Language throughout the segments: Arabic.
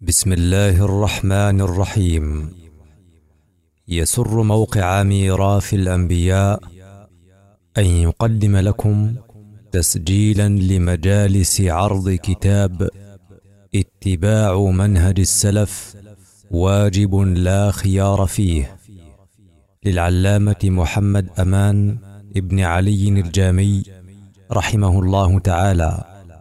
بسم الله الرحمن الرحيم. يسر موقع ميراث الأنبياء أن يقدم لكم تسجيلا لمجالس عرض كتاب اتباع منهج السلف واجب لا خيار فيه، للعلامة محمد أمان ابن علي الجامي رحمه الله تعالى،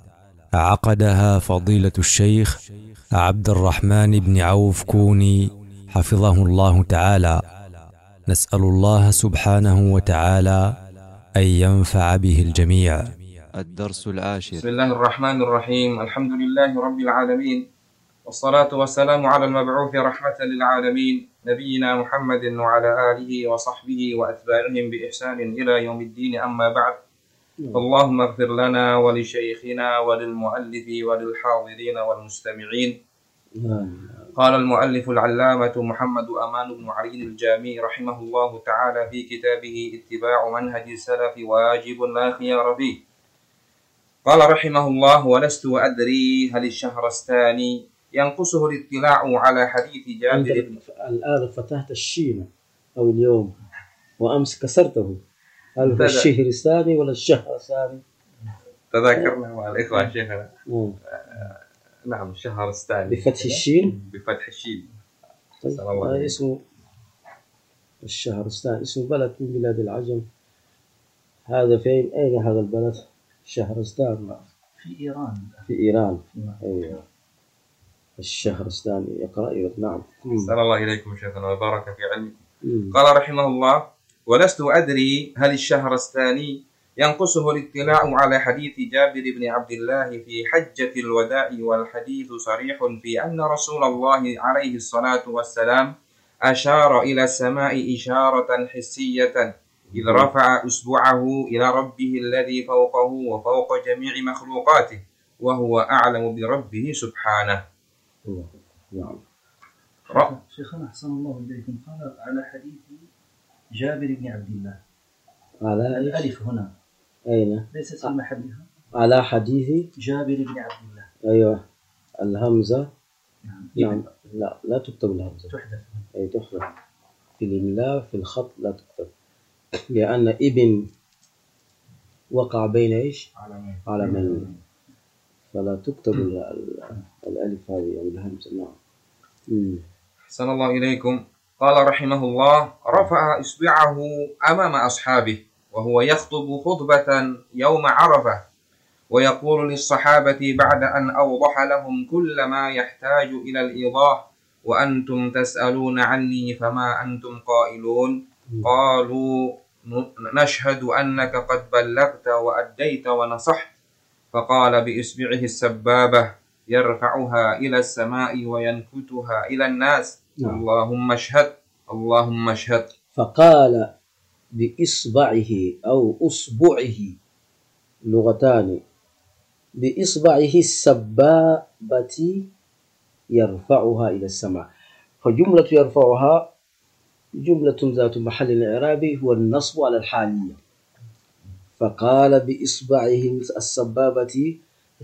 عقدها فضيلة الشيخ عبد الرحمن بن عوف كوني حفظه الله تعالى. نسأل الله سبحانه وتعالى أن ينفع به الجميع. الدرس العاشر. بسم الله الرحمن الرحيم. الحمد لله رب العالمين، والصلاة والسلام على المبعوث رحمة للعالمين نبينا محمد وعلى آله وصحبه وأتباعهم بإحسان إلى يوم الدين. أما بعد، اللهم اغفر لنا ولشيخنا وللمؤلف وللحاضرين والمستمعين. قال المؤلف العلامة محمد أمان بن علي الجامي رحمه الله تعالى في كتابه اتباع منهج السلف واجب لا خيار فيه. قال رحمه الله: ولست أدري هل الشهرستاني ينقصه الاطلاع على حديث جابر بن. الآن فتحت الشين أو اليوم، وأمس كسرته. هل هو الشهرستاني ولا الشهرستاني؟ تذاكرنا مع الإخوة شيخنا. نعم، الشهرستاني بفتح الشين. بفتح الشين. اسمه الشهرستاني، اسمه بلد من بلاد العجم. هذا فين؟ أين هذا البلد؟ شهرستان في إيران. في إيران. أيوة. الشهرستاني يقرأ. نعم. أحسن الله إليكم شيخنا وبارك في علمكم. قال رحمه الله: ولست أدري هل الشهرستاني ينقصه الاطلاع على حديث جابر بن عبد الله في حجة الوداع، والحديث صريح في أن رسول الله عليه الصلاة والسلام أشار إلى السماء إشارة حسية إذ رفع أصبعه إلى ربه الذي فوقه وفوق جميع مخلوقاته، وهو أعلم بربه سبحانه. نعم. شيخنا أحسن الله إليكم، قال على حديث جابر بن عبد الله. على الألف هنا أين؟ ليست في محلها. على حديث جابر بن عبد الله. أيوة. الهمزة. نعم. لا تكتب الهمزة، تحذف. أي تحذف في الإملاء، في الخط لا تكتب، لأن ابن وقع بين إيش؟ علمين، فلا تكتب الألف هذه أو الهمزة. نعم. أحسن الله إليكم. قال رحمه الله: رفع إصبعه أمام أصحابه وهو يخطب خطبة يوم عرفة، ويقول للصحابة بعد أن أوضح لهم كل ما يحتاج إلى الإيضاح: وأنتم تسألون عني فما أنتم قائلون؟ قالوا: نشهد أنك قد بلغت وأديت ونصحت. فقال بإصبعه السبابة يرفعها إلى السماء وينكتها إلى الناس: اللهم اشهد، اللهم اشهد. فقال بإصبعه أو أصبعه، لغتان، بإصبعه السبابة يرفعها إلى السماء. فجملة يرفعها جملة ذات محل إعرابي هو النصب على الحالية. فقال بإصبعه السبابة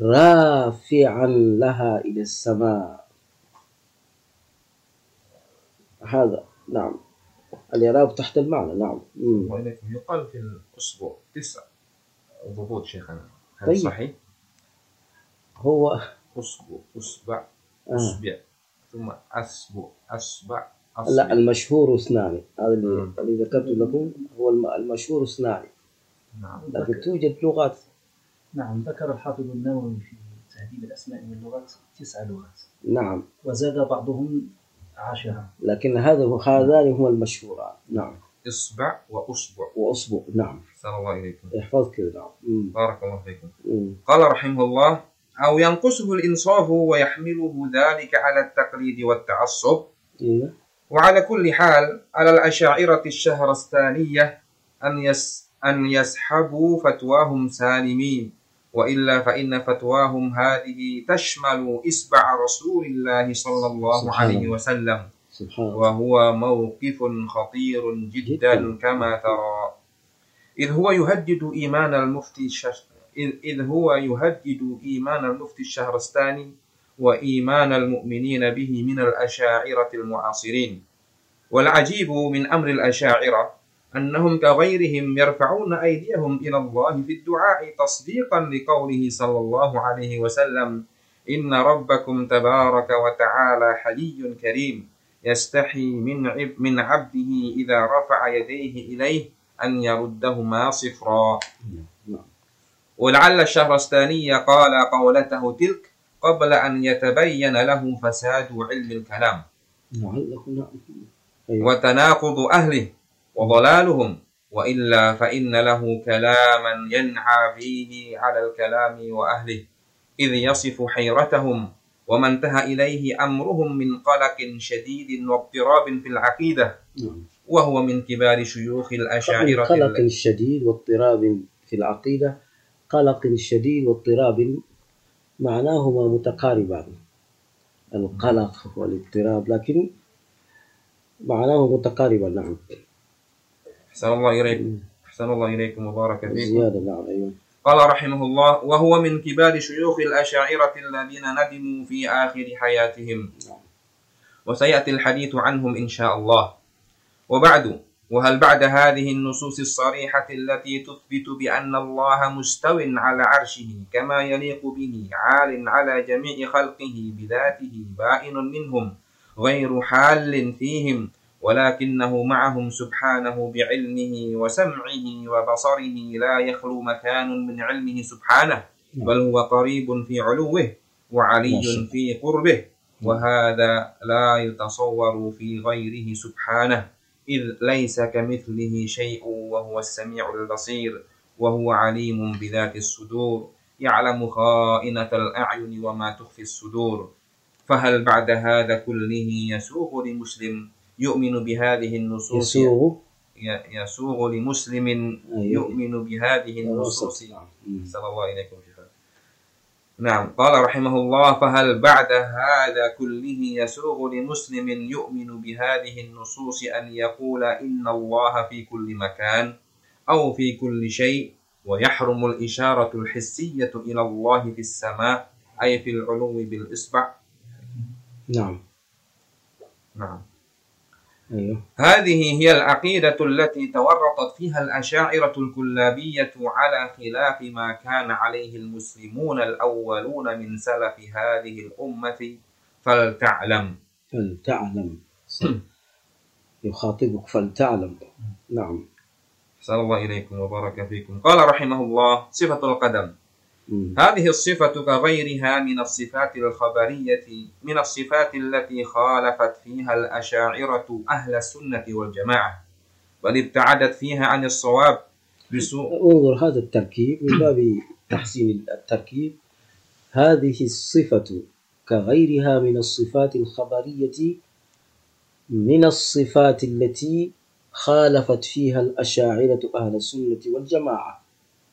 رافعا لها إلى السماء. هذا نعم الإعراب تحت المعنى. نعم. وإنكم يقال في الأسبوع 9 ضبوط شيخنا، هل طيب. صحيح؟ هو أصبع ثم أصبع. لا، المشهور اثنان. هذا اللي ذكرت لكم هو المشهور اثنان. نعم. لكن توجد لغات. نعم، ذكر الحافظ النووي في تهذيب الأسماء واللغات 9 لغات. نعم. وزاد بعضهم 10. لكن هذان هو المشهوران. نعم. إصبع وأصبع. نعم. أحسن الله إليكم. احفظ كذا. نعم. بارك الله فيكم. قال رحمه الله: أو ينقصه الإنصاف ويحمله ذلك على التقليد والتعصب. وعلى كل حال على الأشاعرة الشهرستانية أن يسحبوا فتواهم سالمين، وإلا فإن فتواهم هذه تشمل إصبع رسول الله صلى الله عليه وسلم، وهو موقف خطير جدا كما ترى، إذ هو يهدد إيمان المفتي الشهرستاني وإيمان المؤمنين به من الأشاعرة المعاصرين. والعجيب من أمر الأشاعرة أنهم كغيرهم يرفعون أيديهم إلى الله في الدعاء تصديقا لقوله صلى الله عليه وسلم: إن ربكم تبارك وتعالى حلي كريم يستحي من عبده إذا رفع يديه إليه أن يردهما صفرا. ولعل الشهرستاني قال قولته تلك قبل أن يتبين له فساد علم الكلام وتناقض أهله وضلالهم، وإلا فإن له كلاما ينعى فيه على الكلام وأهله، إذ يصف حيرتهم وما انتهى إليه أمرهم من قلق شديد واضطراب في العقيدة، وهو من كبار شيوخ الأشاعرة. قلق شديد واضطراب في العقيدة، قلق شديد واضطراب معناهما متقاربان، القلق والاضطراب، لكن معناه متقاربا. نعم. أحسن الله إليكم وبارك فيكم. زيادة. نعم. أيوة. قال رحمه الله: وهو من كبار شيوخ الأشاعرة الذين ندموا في آخر حياتهم، وسيأتي الحديث عنهم إن شاء الله. وبعد، وهل بعد هذه النصوص الصريحة التي تثبت بأن الله مستو على عرشه كما يليق به، عال على جميع خلقه بذاته، بائن منهم غير حال فيهم، ولكنه معهم سبحانه بعلمه وسمعه وبصره، لا يخلو مكان من علمه سبحانه، بل هو قريب في علوه وعلي في قربه، وهذا لا يتصور في غيره سبحانه، إذ ليس كمثله شيء وهو السميع البصير، وهو عليم بذات الصدور، يعلم خائنة الأعين وما تخفي الصدور. فهل بعد هذا كله يسوغ لمسلم يؤمن بهذه النصوص يسوغ لمسلم يؤمن بهذه النصوص؟ صلى الله عليكم. نعم. قال رحمه الله: فهل بعد هذا كله يسوغ لمسلم يؤمن بهذه النصوص أن يقول إن الله في كل مكان أو في كل شيء، ويحرم الإشارة الحسية إلى الله في السماء، أي في العلو بالإصبع؟ نعم. أيوه. هذه هي العقيدة التي تورطت فيها الأشاعرة الكلابية على خلاف ما كان عليه المسلمون الأولون من سلف هذه الأمة. فلتعلم يخاطبك فلتعلم. نعم. صلى الله إليكم وبارك فيكم. قال رحمه الله: صفة القدم. هذه الصفة كغيرها من الصفات الخبرية، من الصفات التي خالفت فيها الأشاعرة أهل السنة والجماعة، بل ابتعدت فيها عن الصواب انظر هذا التركيب من باب تحسين التركيب. هذه الصفة كغيرها من الصفات الخبرية، من الصفات التي خالفت فيها الأشاعرة أهل السنة والجماعة.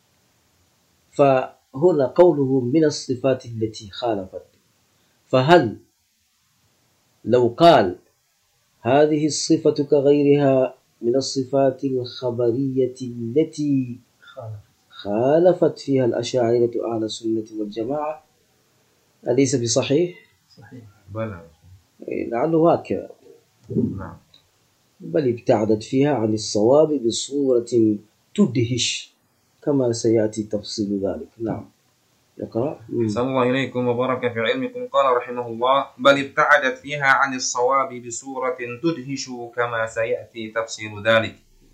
فهنا قوله من الصفات التي خالفت، فهل لو قال هذه الصفة كغيرها من الصفات الخبرية التي خالفت فيها الأشاعرة أهل السنة والجماعة، أليس بصحيح؟ صحيح. بلى. لعله هكذا. نعم. بل ابتعدت فيها عن الصواب بصورة تدهش، كما سيأتي تفصيل ذلك. نعم. يقرأ. صلى الله إليكم وبارك في علمكم. قال رحمه الله: بل ابتعدت فيها عن الصواب بصورة تدهش، كما سيأتي تفصيل ذلك.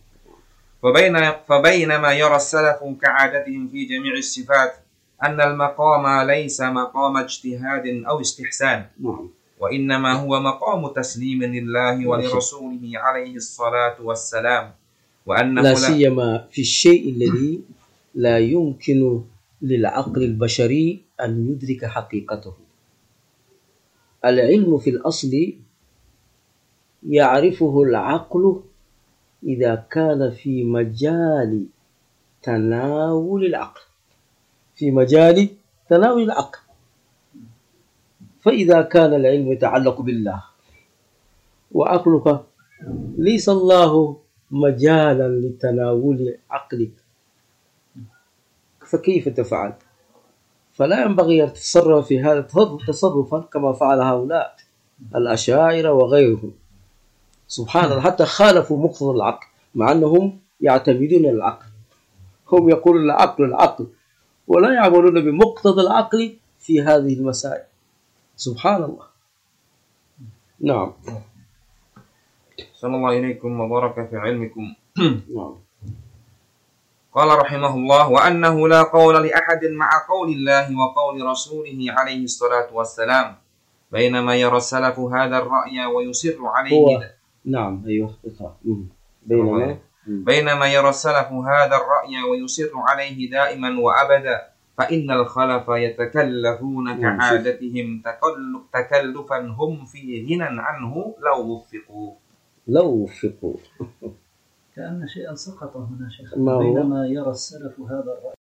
فبينما يرى السلف كعادتهم في جميع الصفات أن المقام ليس مقام اجتهاد أو استحسان، وإنما هو مقام تسليم لله ولرسوله عليه الصلاة والسلام، وأنه لا سيما في الشيء الذي لا يمكن للعقل البشري أن يدرك حقيقته. العلم في الأصل يعرفه العقل إذا كان في مجال تناول العقل، فإذا كان العلم يتعلق بالله وعقلك ليس الله مجالا لتناول عقلك، فكيف تفعل؟ فلا ينبغي أن تتصرف في هذا تصرفا كما فعل هؤلاء الأشاعرة وغيرهم. سبحان الله، حتى خالفوا مقتضى العقل مع أنهم يعتمدون العقل. هم يقولون العقل العقل ولا يعملون بمقتضى العقل في هذه المسائل. سبحان الله. نعم. صلى الله إليكم وبارك في علمكم. نعم. قال رحمه الله: وأنه لا قول لأحد مع قول الله وقول رسوله عليه الصلاة والسلام، بينما يرى السلف هذا الرأي ويصر عليه. نعم أيوه. بينما يرى السلف هذا الرأي ويصر عليه دائما وأبدا، فإن الخلف يتكلفون كعادتهم تكلفا هم في غنى عنه لو وفقوا. كأن شيئا سقط هنا شيخ. بينما يرى السلف هذا الرأي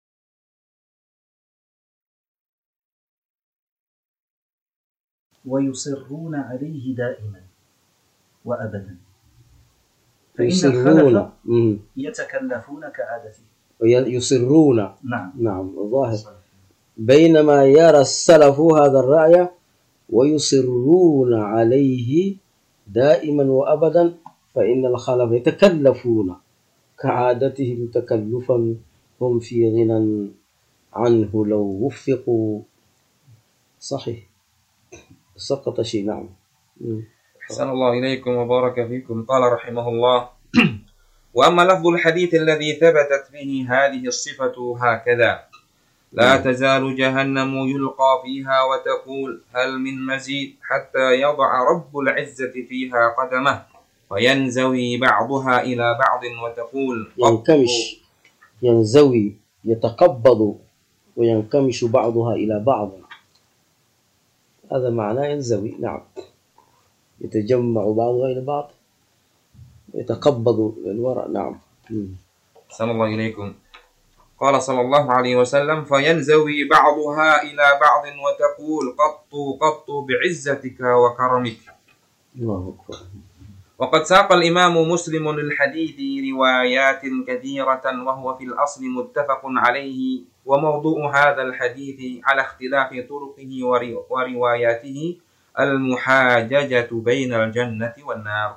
ويصرون عليه دائما وأبدا، فإن الخلف يتكلفون كعادته. يصرون. نعم الظاهر بينما يرى السلف هذا الرأي ويصرون عليه دائما وأبدا، فإن الخلف يتكلفون كعادتهم تكلفا هم في غنى عنه لو وفقوا. صحيح، سقط شيء. نعم. أحسن الله إليكم وبارك فيكم. قال رحمه الله: وأما لفظ الحديث الذي ثبتت به هذه الصفة هكذا: لا تزال جهنم يلقى فيها وتقول هل من مزيد، حتى يضع رب العزة فيها قدمه فينزوي بعضها إلى بعض وتقول ينكمش، ينزوي، يتقبض وينكمش بعضها إلى بعض. هذا معناه ينزوي. نعم، يتجمع بعضها إلى بعض، يتقبض الوراء. نعم. صلى الله إليكم. قال صلى الله عليه وسلم: فينزوي بعضها إلى بعض وتقول قط بعزتك وكرمك. الله أكبر. وقد ساق الإمام مسلم للحديث روايات كثيرة وهو في الأصل متفق عليه، وموضوع هذا الحديث على اختلاف طرقه ورواياته المحاججة بين الجنة والنار.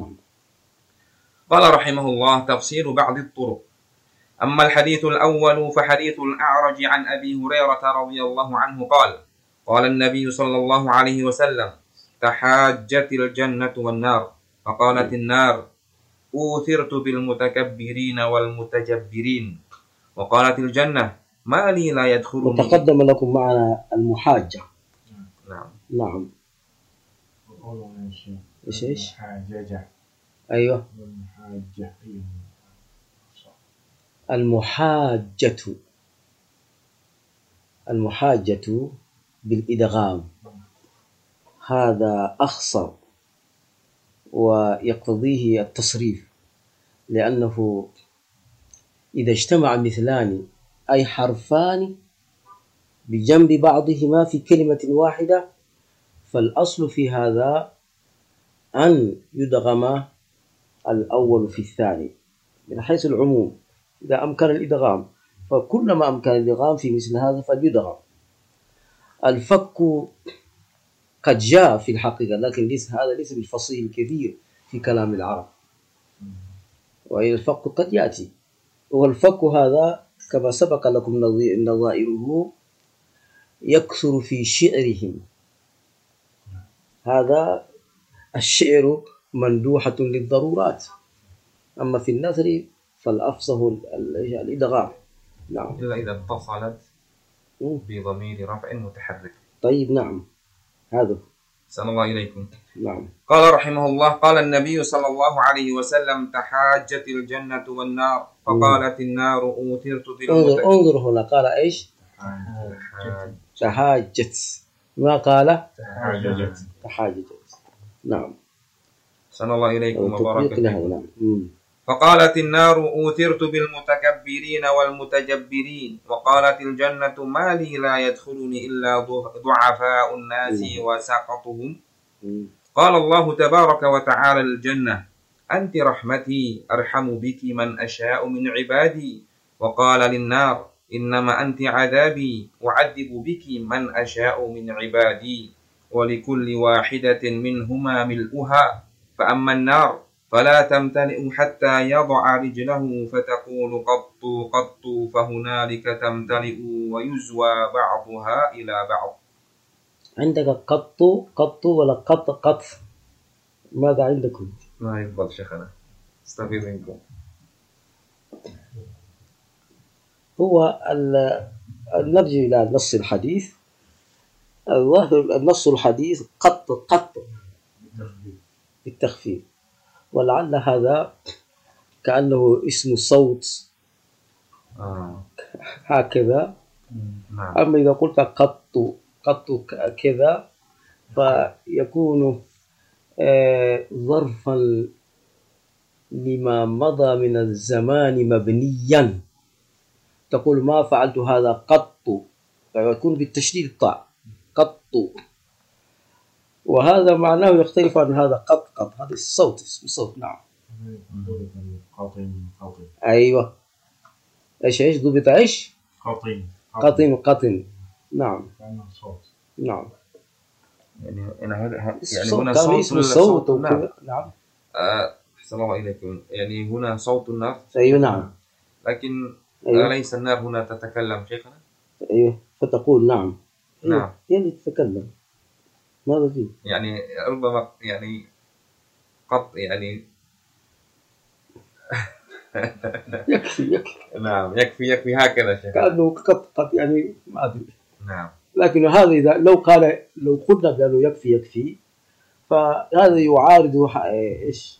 قال رحمه الله: تفسير بعض الطرق. أما الحديث الأول فحديث الأعرج عن أبي هريرة رضي الله عنه قال: قال النبي صلى الله عليه وسلم: تحاجت الجنة والنار، فقالت النار: أوثرت بالمتكبرين والمتجبرين، وقالت الجنة: ما لي لا يدخلني. وتقدم لكم معنا المحاجة. نعم. إيش؟ أيوه. المحاجة بالإدغام، هذا أخصر ويقتضيه التصريف، لأنه إذا اجتمع مثلان أي حرفان بجنب بعضهما في كلمة واحدة، فالأصل في هذا أن يدغم الأول في الثاني من حيث العموم. إذا أمكن الإدغام فكلما أمكن الإدغام في مثل هذا فليدغم. الفك قد جاء في الحقيقة، لكن هذا ليس بالفصيح الكثير في كلام العرب، والفك قد يأتي. والفك هذا كما سبق لكم نظائره يكثر في شعرهم. هذا الشعر مندوحة للضرورات، أما في النثر فالأفصح الإدغام. نعم. إلا إذا اتصلت بضمير رفع متحرك. طيب. نعم. هذا. صلى الله إليكم. نعم. قال رحمه الله: قال النبي صلى الله عليه وسلم: تحاجت الجنة والنار، فقالت النار: أوثرت بالمتكبرين. انظر هنا، قال إيش؟ تحاجت، ما قال تحاجت. نعم. صلى الله إليكم وبارك فيكم. نعم. فقالت النار: أوثرت بالمتكبرين والمتجبرين، وقالت الجنة: ما لي لا يدخلني إلا ضعفاء الناس وسقطهم. قال الله تبارك وتعالى للجنة: أنت رحمتي أرحم بك من أشاء من عبادي. وقال للنار: إنما أنت عذابي أعذب بك من أشاء من عبادي ولكل واحدة منهما ملؤها فأما النار فلا تمتلئ حتى يضع رجله فتقول قط قط فهنالك تمتلئ ويزوى بعضها إلى بعض. عندك قط قط ولا قط قط؟ ماذا عندكم؟ ما يفضل شيخنا استفيد منكم. هو نرجع إلى نص الحديث. الظاهر النص الحديث قط قط بالتخفيف، ولعل هذا كأنه اسم صوت هكذا. نعم. أما إذا قلت قط قط كذا فيكون ظرفا لما مضى من الزمان مبنيا. تقول ما فعلت هذا قط، فيكون بالتشديد الطاء قط، وهذا معناه يختلف عن هذا قط قط. هذا الصوت اسم صوت. نعم. أيوة. إيش ضبط إيش؟ قطن. نعم. نعم. يعني الصوت هنا اسم صوت وكذا. نعم. أحسن الله إليكم. يعني هنا صوت النار. أيوة. نعم. لكن أيوة. أليس النار هنا تتكلم شيخنا؟ أيوة. فتقول نعم. أيوة. نعم. يعني تتكلم. ماذا فيه؟ يعني ربما يعني قط يعني يكفي. نعم يكفي هكذا شيخ. كأنه قط يعني ما أدري. نعم. لكن هذا إذا لو قلنا بأنه يكفي فهذا يعارض إيش؟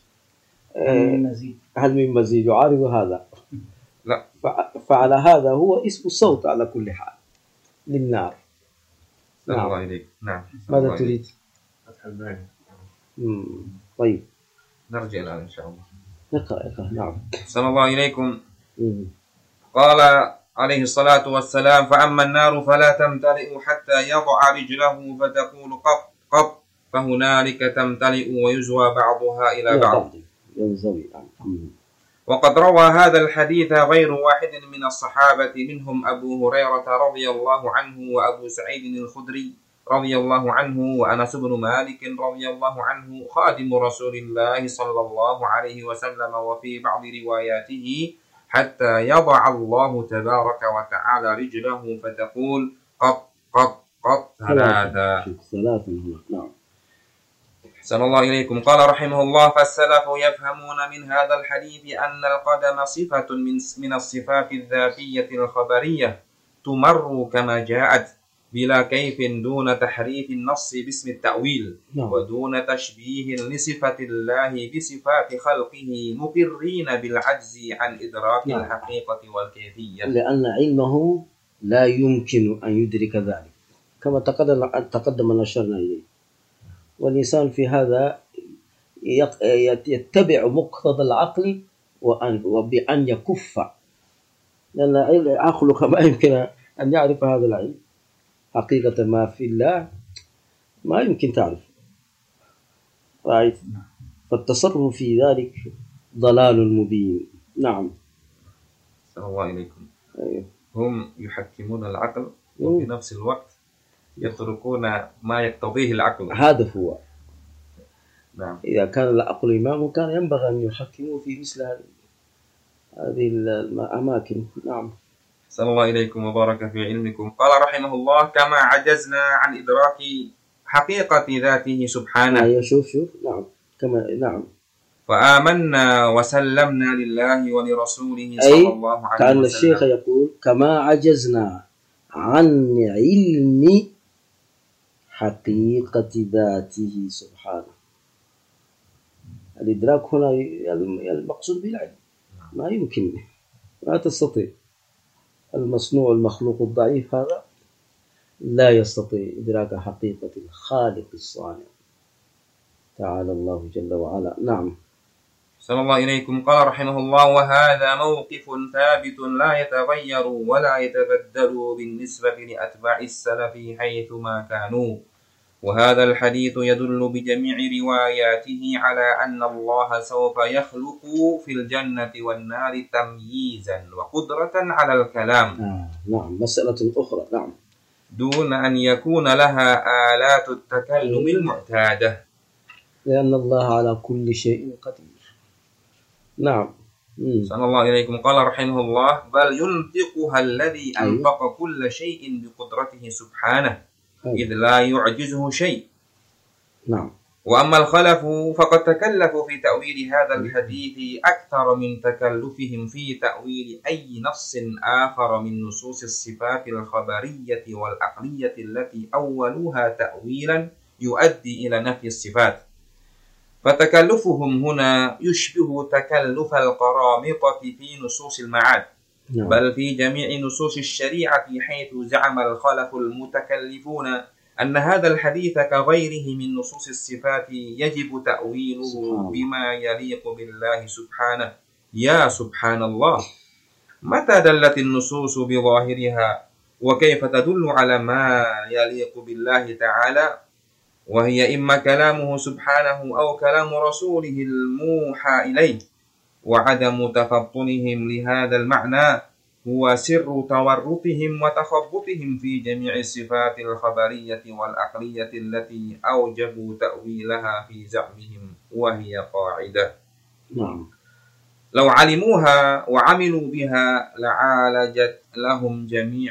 هل من مزيد يعارض هذا؟ لا. فعلى هذا هو اسم الصوت على كل حال للنار. نعم. الله إليك. نعم. ماذا تريد؟ فتح الباري. طيب نرجع الآن إن شاء الله. اقرأ. نعم. أحسن الله إليكم. قال عليه الصلاة والسلام فأما النار فلا تمتلئ حتى يضع رجله فتقول قط قط فهنالك تمتلئ ويزوى بعضها إلى بعض. وقد روى هذا الحديث غير واحد من الصحابة منهم أبو هريرة رضي الله عنه وأبو سعيد الخدري رضي الله عنه وأنس بن مالك رضي الله عنه خادم رسول الله صلى الله عليه وسلم، وفي بعض رواياته حتى يضع الله تبارك وتعالى رجله فتقول قط قط قط ثلاثة. نعم. أحسن الله إليكم. قال رحمه الله فالسلف يفهمون من هذا الحديث أن القدم صفة من الصفات الذاتية الخبرية تمر كما جاءت بلا كيف دون تحريف النص باسم التأويل ودون تشبيه لصفة الله بصفات خلقه مقرين بالعجز عن إدراك الحقيقة والكيفية، لأن علمه لا يمكن أن يدرك ذلك كما تقدم نشرنا إليه. والإنسان في هذا يتبع مقتضى العقل وبأن يكف، لأن عقلك ما يمكن أن يعرف هذا العلم. حقيقة ما في الله ما يمكن تعرف. فالتصرف في ذلك ضلال مبين. نعم. صلى الله عليكم. أيوه. هم يحكمون العقل وفي نفس الوقت يتركون ما يقتضيه العقل. هذا هو. نعم. إذا كان العقل إمام كان ينبغي أن يحكموا في مثل هذه الأماكن. نعم. صلى الله إليكم وبارك في علمكم. قال رحمه الله كما عجزنا عن إدراك حقيقة ذاته سبحانه. أيوه. شوف. نعم. نعم. فآمنا وسلمنا لله ولرسوله صلى الله عليه وسلم. كان الشيخ يقول كما عجزنا عن علم حقيقة ذاته سبحانه. الإدراك هنا المقصود بالعلم. ما يمكن، لا تستطيع. المصنوع المخلوق الضعيف هذا لا يستطيع إدراك حقيقة الخالق الصانع تعالى الله جل وعلا. نعم. صلى الله إليكم. قال رحمه الله وهذا موقف ثابت لا يتغير ولا يتبدل بالنسبة لأتباع السلف حيثما كانوا، وهذا الحديث يدل بجميع رواياته على أن الله سوف يخلق في الجنة والنار تمييزا وقدرة على الكلام. نعم، مسألة أخرى. نعم، دون أن يكون لها آلات التكلم المعتادة، لأن الله على كل شيء قدير. نعم. صلى الله إليكم. قال رحمه الله: بل ينطقها الذي أنطق كل شيء بقدرته سبحانه، إذ لا يعجزه شيء. نعم. وأما الخلف فقد تكلفوا في تأويل هذا الحديث أكثر من تكلفهم في تأويل أي نص آخر من نصوص الصفات الخبرية والعقلية التي أولوها تأويلا يؤدي إلى نفي الصفات. فتكلفهم هنا يشبه تكلف القرامطة في نصوص المعاد، بل في جميع نصوص الشريعة، حيث زعم الخلف المتكلفون أن هذا الحديث كغيره من نصوص الصفات يجب تأويله بما يليق بالله سبحانه. يا سبحان الله، متى دلت النصوص بظاهرها وكيف تدل على ما يليق بالله تعالى، وهي إما كلامه سبحانه أو كلام رسوله الموحى إليه. وعدم تفطنهم لهذا المعنى هو سر تورطهم وتخبطهم في جميع الصفات الخبرية والعقلية التي أوجبوا تأويلها في زعمهم، وهي قاعدة لو علموها وعملوا بها لعالجت لهم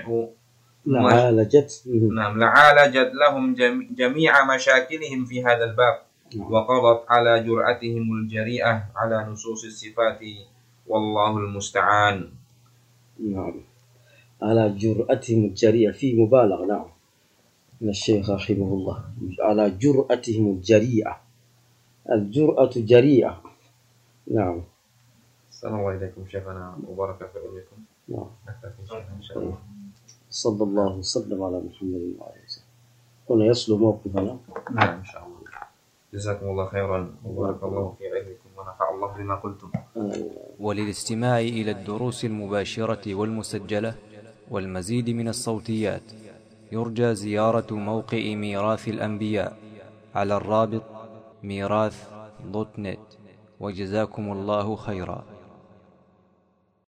جميع مشاكلهم في هذا الباب، وقضت على جرأتهم الجريئة على نصوص الصفات، والله المستعان. نعم، على جرأتهم الجريئة، في مبالغة. نعم، من الشيخ رحمه الله، على جرأتهم الجريئة، الجرأة جريئة. نعم. السلام عليكم شيخنا وبارك في علمكم. نعم. إن شاء الله. صلى الله وسلم على محمد وعلى آله وسلم. هنا يصل موقفنا. نعم إن شاء الله. جزاكم الله خيرا وبارك الله في علمكم ونفع الله بما قلتم. وللاستماع إلى الدروس المباشرة والمسجلة والمزيد من الصوتيات يرجى زيارة موقع ميراث الأنبياء على الرابط ميراث.net. وجزاكم الله خيرا.